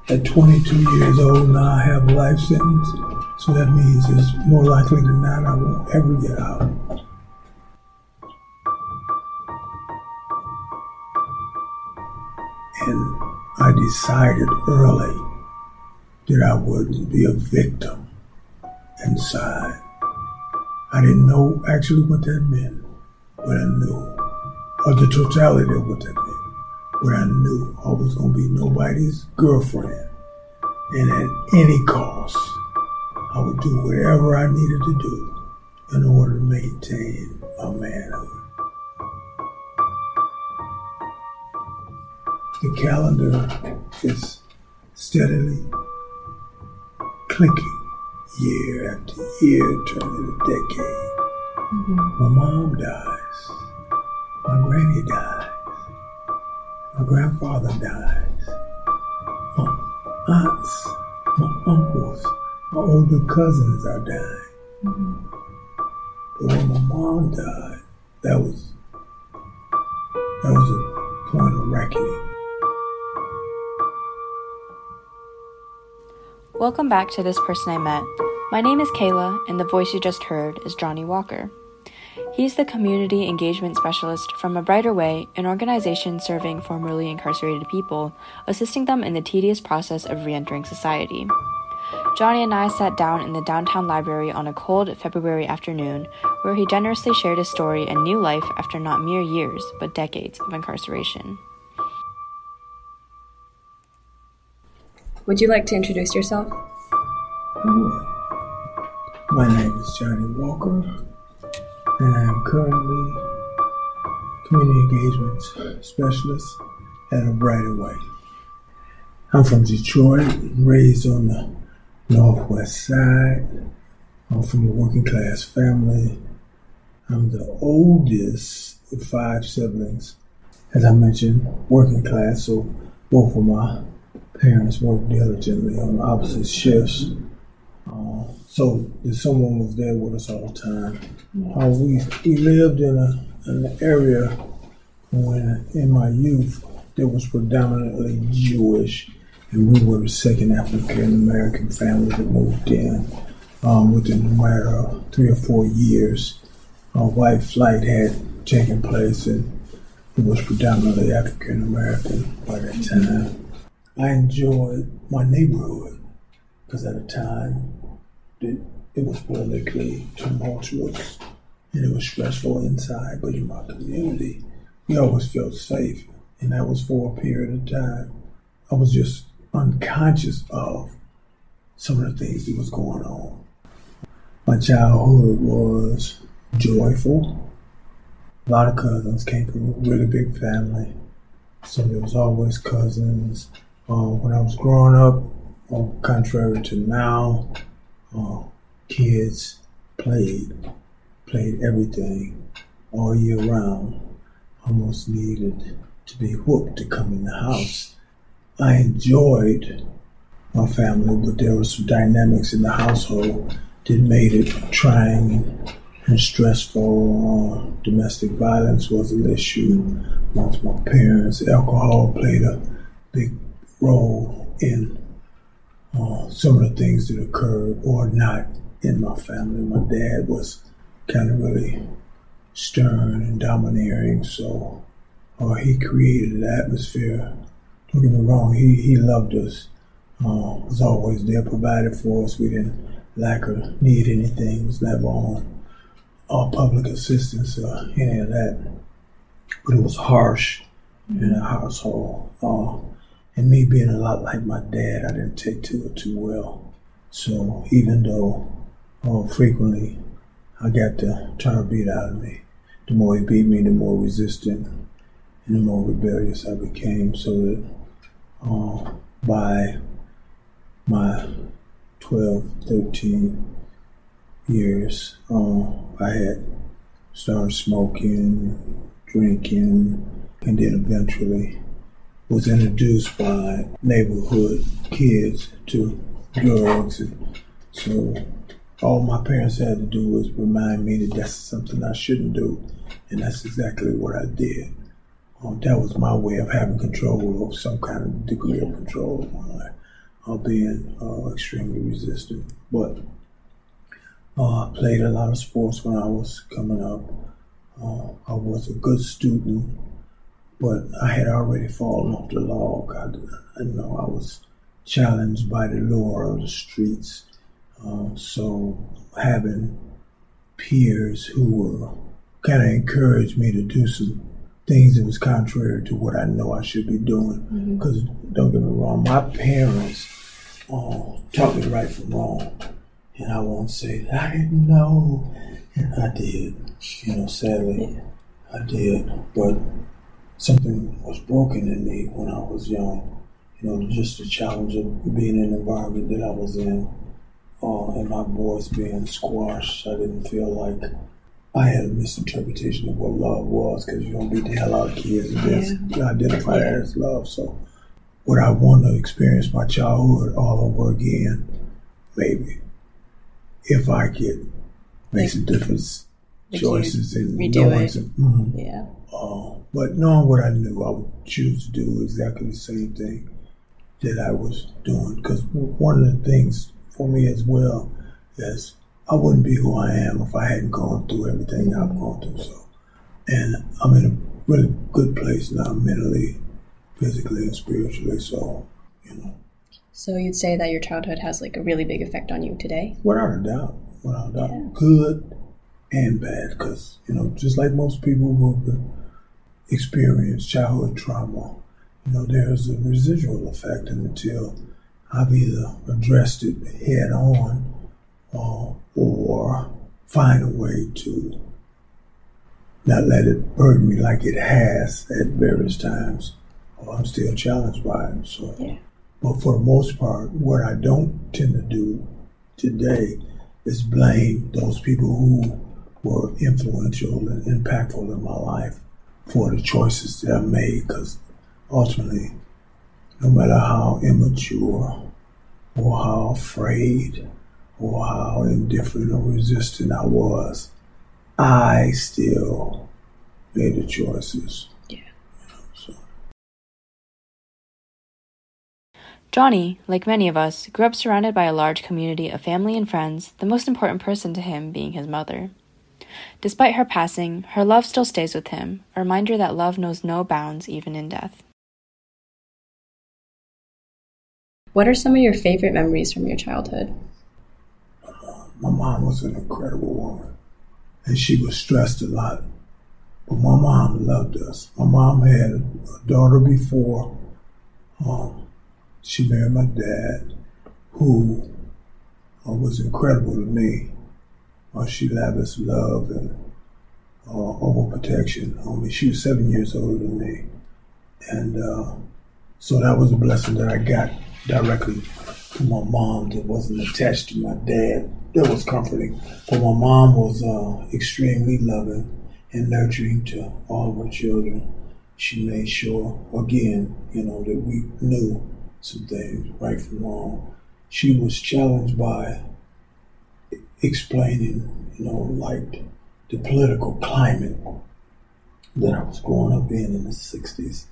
At 22 years old now, I have a life sentence. So that means it's more likely than not I won't ever get out. And I decided early that I wouldn't be a victim inside. I didn't know actually what that meant, but I knew, or the totality of what that meant. But I knew I was going to be nobody's girlfriend, and at any cost, I would do whatever I needed to do in order to maintain my manhood. The calendar is steadily clicking year after year, turning a decade. My mom dies. My granny dies. My grandfather dies. My aunts, my uncles, my older cousins are dying. But when my mom died, that was a point of reckoning. Welcome back to This Person I Met. My name is Kayla, and the voice you just heard is Johnny Walker. He's the Community Engagement Specialist from A Brighter Way, an organization serving formerly incarcerated people, assisting them in the tedious process of re-entering society. Johnny and I sat down in the downtown library on a cold February afternoon, where he generously shared his story and new life after not mere years, but decades of incarceration. Would you like to introduce yourself? My name is Johnny Walker, and I am currently Community Engagement Specialist at A Brighter Way. I'm from Detroit, raised on the Northwest Side. I'm from a working class family. I'm the oldest of 5 siblings. As I mentioned, working class, so both of my parents worked diligently on opposite shifts. So if someone was there with us all the time. We lived in an area when, in my youth, that was predominantly Jewish, and we were the second African-American family that moved in. Within a matter of 3 or 4 years, a white flight had taken place, and it was predominantly African-American by that time. I enjoyed my neighborhood because at the time it was politically tumultuous and it was stressful inside, but in my community, we always felt safe, and that was for a period of time. I was just unconscious of some of the things that was going on. My childhood was joyful. A lot of cousins, came from a really big family, so there was always cousins. When I was growing up, contrary to now, kids played everything all year round. Almost needed to be whooped to come in the house. I enjoyed my family, but there were some dynamics in the household that made it trying and stressful. Domestic violence was an issue amongst my parents. Alcohol played a big role in some of the things that occurred or not in my family. My dad was kind of really stern and domineering, so he created an atmosphere. Don't get me wrong, he loved us, was always there, provided for us. We didn't lack or need anything, was never on public assistance or any of that. But it was harsh in our household. And me being a lot like my dad, I didn't take to it too well. So even though frequently I got the tar beat out of me, the more he beat me, the more resistant and the more rebellious I became. So that by my 12, 13 years, I had started smoking, drinking, and then eventually was introduced by neighborhood kids to drugs. And so all my parents had to do was remind me that that's something I shouldn't do, and that's exactly what I did. That was my way of having control, or some kind of degree of control of my life. being extremely resistant. But I played a lot of sports when I was coming up. I was a good student, but I had already fallen off the log. I was challenged by the lure of the streets. So having peers who were kind of encouraged me to do some things that was contrary to what I know I should be doing. Because don't get me wrong, my parents taught me right from wrong. And I won't say that I didn't know. And I did. Sadly, I did. But something was broken in me when I was young. Just the challenge of being in an environment that I was in, and my voice being squashed. I didn't feel like I had a misinterpretation of what love was, because you don't beat the hell out of kids and just identify that as love. So would I want to experience my childhood all over again? Maybe. If I could make some different choices and knowing but knowing what I knew, I would choose to do exactly the same thing that I was doing. Because one of the things for me as well is I wouldn't be who I am if I hadn't gone through everything I've gone through. So, and I'm in a really good place now, mentally, physically, and spiritually. So, So you'd say that your childhood has like a really big effect on you today? Without a doubt. Good and bad. Because, just like most people who have experienced childhood trauma, there's a residual effect, and until I've either addressed it head on or find a way to not let it burden me like it has at various times, I'm still challenged by it. So, But for the most part, what I don't tend to do today is blame those people who were influential and impactful in my life for the choices that I made, because ultimately, no matter how immature or how afraid or how indifferent or resistant I was, I still made the choices. Johnny, like many of us, grew up surrounded by a large community of family and friends, the most important person to him being his mother. Despite her passing, her love still stays with him, a reminder that love knows no bounds even in death. What are some of your favorite memories from your childhood? My mom was an incredible woman, and she was stressed a lot. But my mom loved us. My mom had a daughter before she married my dad, who was incredible to me. She lavished love and overprotection on me. She was 7 years older than me. And so that was a blessing that I got directly from my mom that wasn't attached to my dad. That was comforting. But my mom was extremely loving and nurturing to all of her children. She made sure, again, that we knew some things, right from wrong. She was challenged by explaining, like the political climate that I was growing up in the 60s.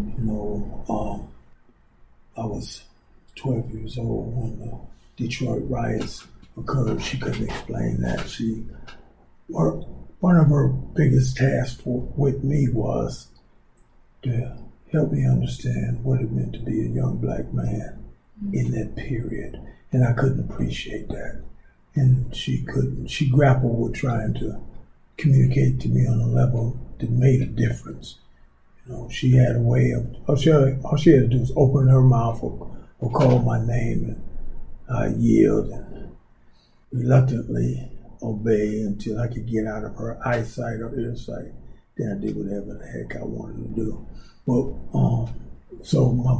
I was 12 years old when the Detroit riots occurred. She couldn't explain that. One of her biggest tasks with me was to help me understand what it meant to be a young black man in that period. And I couldn't appreciate that. And she grappled with trying to communicate to me on a level that made a difference. She had a way of, all she had to do was open her mouth or call my name, and I yield and reluctantly obey until I could get out of her eyesight or earsight. Then I did whatever the heck I wanted to do. Well, so my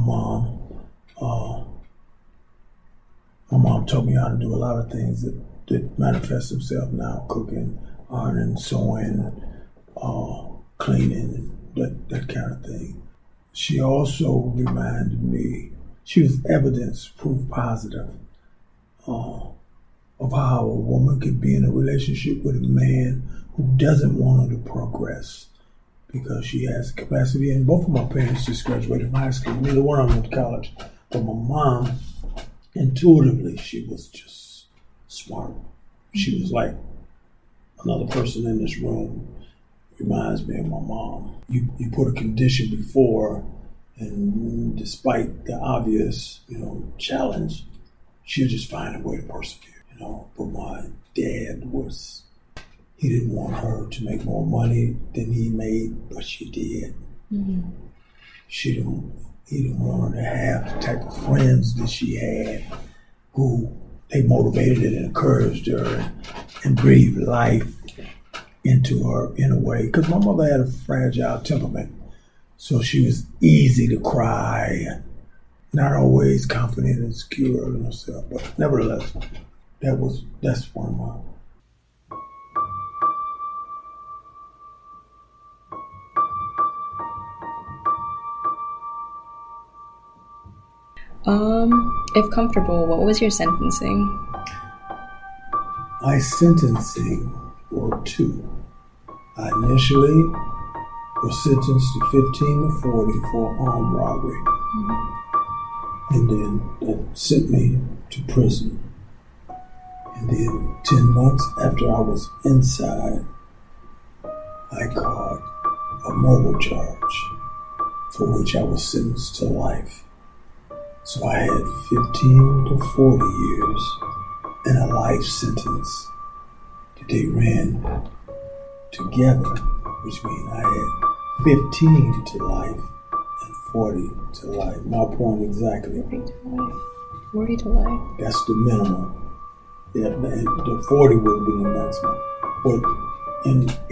mom taught me how to do a lot of things that manifest themselves now: cooking, ironing, sewing, cleaning, and that kind of thing. She also reminded me, she was evidence, proof positive, of how a woman could be in a relationship with a man who doesn't want her to progress because she has capacity. And both of my parents just graduated from high school. Neither one of them went to college. But my mom intuitively, she was just smart. She was like another person in this room. Reminds me of my mom. You put a condition before, and despite the obvious, challenge, she'll just find a way to persevere. But my dad he didn't want her to make more money than he made, but she did. Mm-hmm. He didn't want her to have the type of friends that she had, who they motivated and encouraged her and breathed life into her in a way. Because my mother had a fragile temperament, so she was easy to cry, not always confident and secure in herself. But nevertheless, that's one of my. If comfortable, what was your sentencing? My sentencing were two. I initially was sentenced to 15 to 40 for armed robbery. Mm-hmm. And then it sent me to prison. And then 10 months after I was inside, I caught a murder charge for which I was sentenced to life. So I had 15 to 40 years and a life sentence that they ran together, which means I had 15 to life and 40 to life. My point exactly. 40 to life. 40 to life. That's the minimum. Yeah, the 40 would be the maximum. But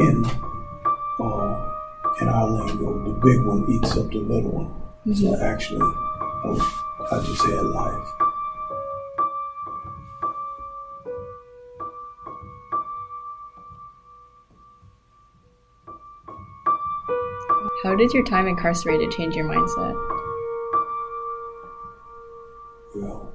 in our lingo, the big one eats up the little one. Mm-hmm. So actually, I just had life. How did your time incarcerated change your mindset? Well,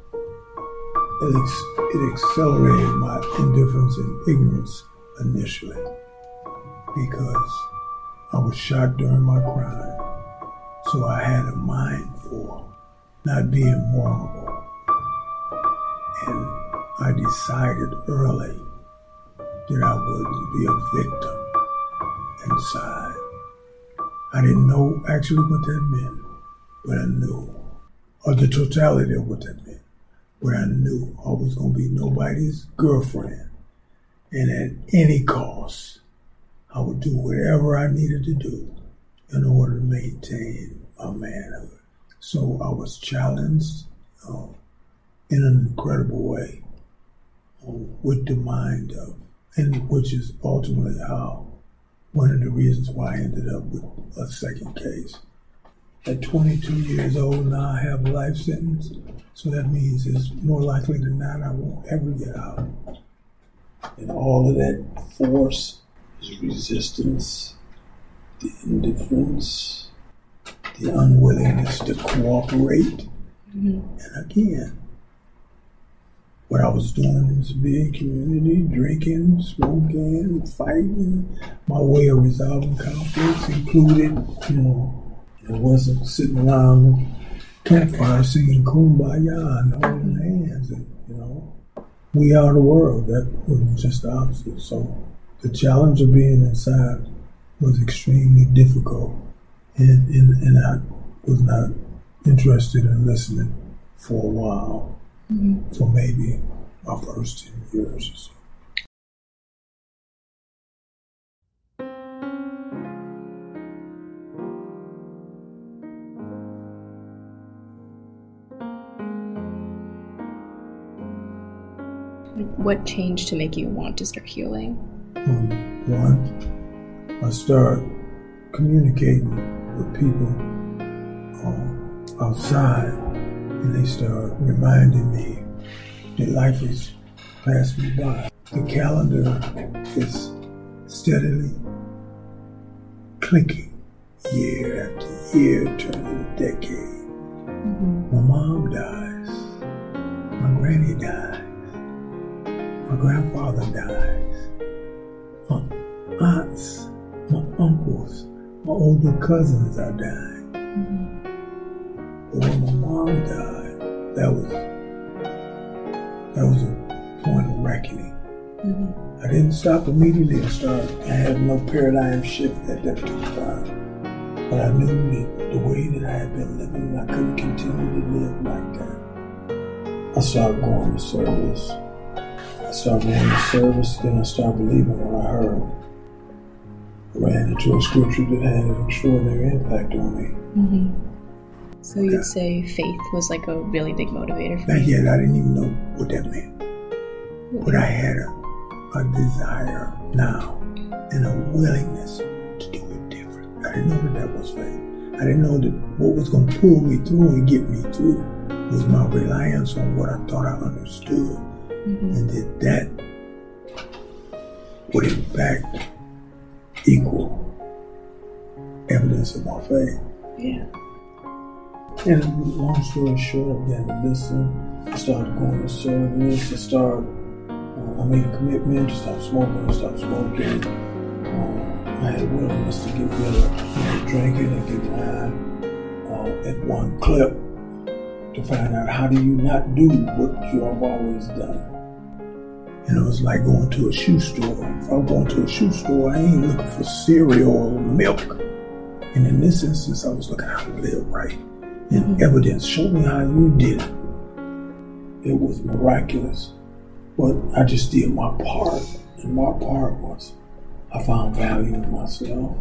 it accelerated my indifference and ignorance initially because I was shot during my crime. So I had a mind for not being vulnerable. And I decided early that I wouldn't be a victim inside. I didn't know actually what that meant, but I knew, or the totality of what that meant. But I knew I was going to be nobody's girlfriend. And at any cost, I would do whatever I needed to do in order to maintain my manhood. So I was challenged in an incredible way with the mind of, and which is ultimately how one of the reasons why I ended up with a second case. At 22 years old now, I have a life sentence, so that means it's more likely than not I won't ever get out. And all of that force is resistance, the indifference, the unwillingness to cooperate. Mm-hmm. And again, what I was doing in the civilian community, drinking, smoking, fighting, my way of resolving conflicts included, it wasn't sitting around the campfire singing Kumbaya and holding hands and, we are the world. That was just the opposite. So the challenge of being inside was extremely difficult. And I was not interested in listening for a while, for maybe my first 10 years or so. What changed to make you want to start healing? One, I started communicating with people outside, and they started reminding me that life has passed me by. The calendar is steadily clicking year after year, turning a decade. Mm-hmm. My mom dies. My granny dies. My grandfather dies. My aunts, my uncles, my older cousins are dying. Mm-hmm. But when my mom died, that was That was a point of reckoning. I didn't stop immediately I had no paradigm shift at that particular time. But I knew that the way that I had been living, I couldn't continue to live like that. I started going to service. Then I started believing what I heard. I ran into a scripture that had an extraordinary impact on me. So you'd say faith was like a really big motivator for you? Not yet. I didn't even know what that meant. But I had a desire now and a willingness to do it different. I didn't know that was faith. I didn't know that what was going to pull me through and get me through was my reliance on what I thought I understood. And that would in fact equal evidence of my faith. Yeah. And long story short, I began to listen. I started going to service. I made a commitment to stop smoking. I had a willingness to get rid of drinking and get high at one clip to find out how do you not do what you have always done. And it was like going to a shoe store. If I'm going to a shoe store, I ain't looking for cereal or milk. And in this instance, I was looking how to live right. And evidence, show me how you did it. It was miraculous. But I just did my part. And my part was I found value in myself.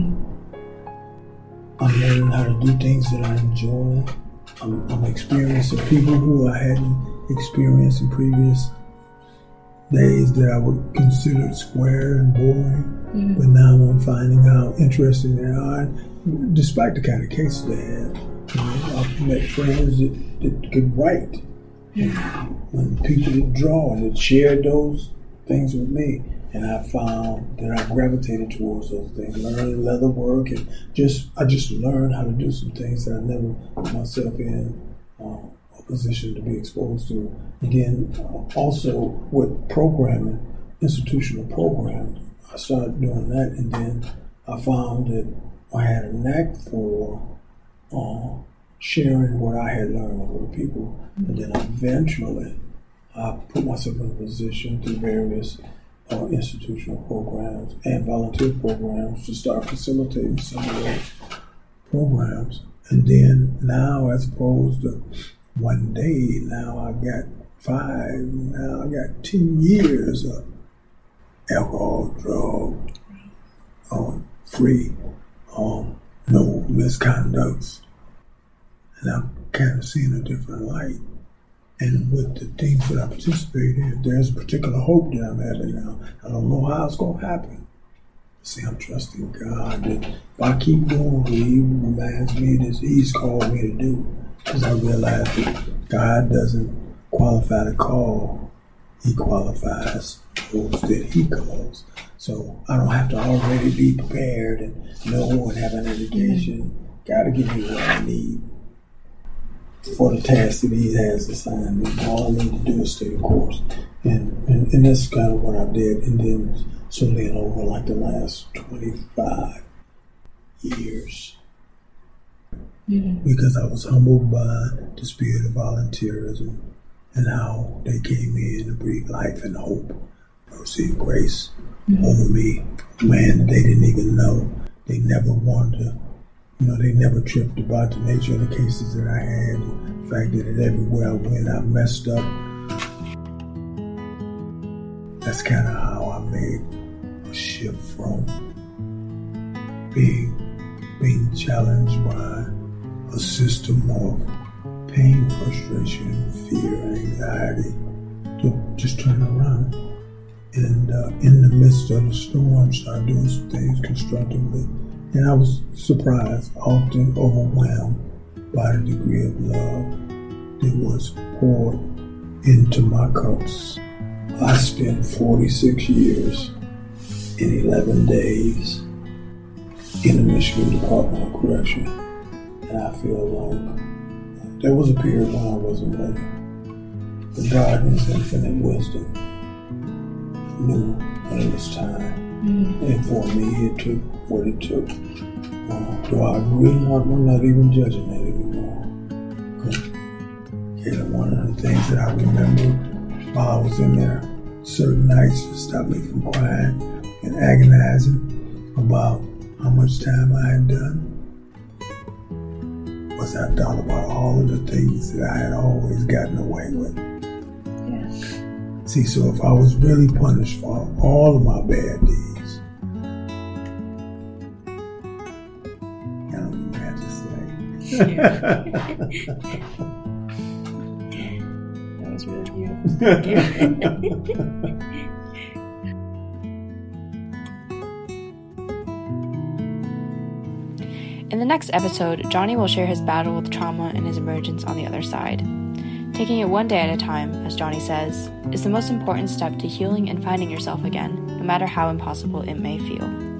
I'm learning how to do things that I enjoy. I'm experiencing people who I hadn't experienced in previous days that I would consider square and boring. But now I'm finding how interesting they are, despite the kind of cases they have. I've met friends that could write. And people that draw and that shared those things with me. And I found that I gravitated towards those things, learning leather work, and I just learned how to do some things that I never put myself in a position to be exposed to. And then also with programming, institutional programming, I started doing that, and then I found that I had a knack for sharing what I had learned with other people. And then eventually I put myself in a position through various institutional programs and volunteer programs to start facilitating some of those programs. And then now, as opposed to one day, now I got 5, now I got 10 years of alcohol, drug, free, no misconducts. And I'm kind of seeing a different light. And with the things that I participate in, there's a particular hope that I'm having now. I don't know how it's going to happen. See, I'm trusting God that if I keep doing what He reminds me that He's called me to do, because I realize that God doesn't qualify to call, He qualifies those that He calls. So I don't have to already be prepared and know and have an education. God will give me what I need for the task that He has assigned me. All I need to do is stay the course. And that's kind of what I did. And then certainly over like the last 25 years. Because I was humbled by the spirit of volunteerism and how they came in to breathe life and hope, mercy and grace over me. Man that they didn't even know. They never wanted to. They never tripped about the nature of the cases that I had. The fact that everywhere I went, I messed up. That's kind of how I made a shift from being challenged by a system of pain, frustration, fear, anxiety, to just turn around. And in the midst of the storm, start doing some things constructively. And I was surprised, often overwhelmed by the degree of love that was poured into my cups. I spent 46 years and 11 days in the Michigan Department of Correction. And I feel like there was a period when I wasn't ready. But God in His infinite wisdom knew when it was time. And for me, it took what it took. Do I agree? I'm not even judging that anymore. One of the things that I remember while I was in there. Certain nights to stop me from crying and agonizing about how much time I had done. Was I thought about all of the things that I had always gotten away with. Yeah. See, so if I was really punished for all of my bad deeds, I don't even have to say. That was really beautiful. Thank you. In the next episode, Johnny will share his battle with trauma and his emergence on the other side. Taking it one day at a time, as Johnny says, is the most important step to healing and finding yourself again, no matter how impossible it may feel.